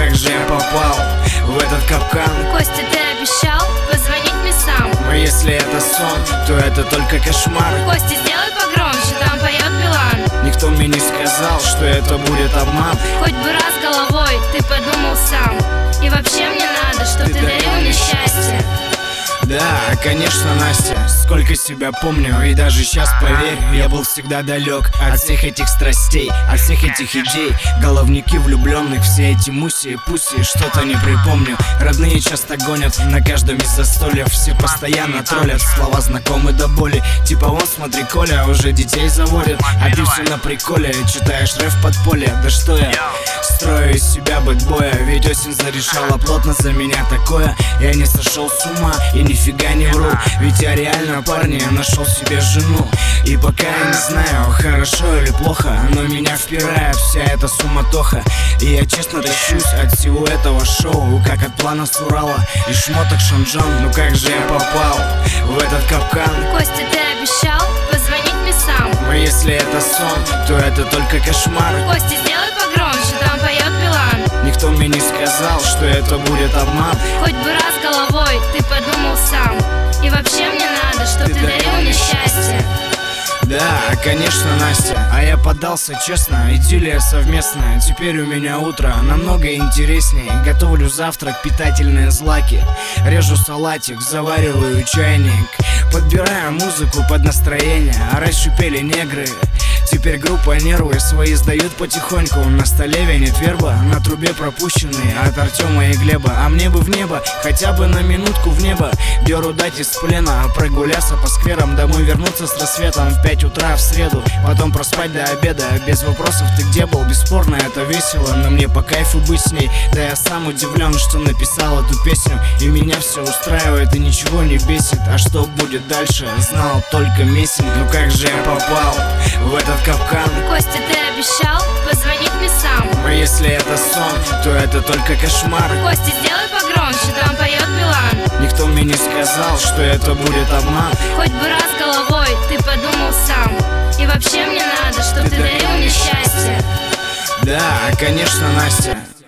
как же я попал в этот капкан? Костя, ты обещал позвонить мне сам. Но если это сон, то это только кошмар. Костя, сделай погромче, там поет Билан. Никто мне не сказал, что это будет обман. Хоть бы раз головой ты подумал сам. И вообще мне надо, чтоб ты дарил мне счастье. Да, конечно, Настя, сколько себя помню, и даже сейчас, поверь, я был всегда далек от всех этих страстей, от всех этих идей. Головники влюбленных, все эти муси и пуси, что-то не припомню. Родные часто гонят на каждом из застольев, все постоянно троллят, слова знакомы до боли. Типа вон, смотри, Коля уже детей заводит, а ты все на приколе, читаешь рэп в подполье. Да что я строю из себя бэтбоя, ведь осень зарешала плотно за меня такое. Я не сошел с ума и нифига не вру, ведь я реально, парни, нашел себе жену. И пока я не знаю, хорошо или плохо, но меня впирает вся эта суматоха. И я честно тащусь от всего этого шоу, как от плана с Урала и шмоток Шанжон. Ну как же я попал в этот капкан? Костя, ты обещал позвонить мне сам. Но если это сон, то это только кошмар. Костя, сделай погромче, там поет Билан. Никто мне не сказал, что это будет обман. Хоть бы раз головой ты подумал сам. И вообще мне надо, чтоб ты дарил мне счастье. Да, конечно, Настя. А я поддался, честно, идиллия совместная. Теперь у меня утро намного интереснее. Готовлю завтрак, питательные злаки. Режу салатик, завариваю чайник. Подбираю музыку под настроение. А раньше пели негры, теперь группа нервы свои сдают потихоньку. На столе венит верба, на трубе пропущенные от Артема и Глеба. А мне бы в небо, хотя бы на минутку в небо. Беру дать из плена, прогуляться по скверам, домой вернуться с рассветом в 5 утра в среду. Потом проспать до обеда, без вопросов ты где был. Бесспорно это весело, но мне по кайфу быть с ней. Да я сам удивлен, что написал эту песню. И меня все устраивает и ничего не бесит. А что будет дальше, знал только Мессинг. Ну как же я попал в этот капкан? Костя, ты обещал позвонить мне сам. Но если это сон, то это только кошмар. Костя, сделай погромче, там поет Билан. Никто мне не сказал, что это будет обман. Хоть бы раз головой ты подумал сам. И вообще мне надо, чтоб ты дарил мне счастье. Да, конечно, Настя.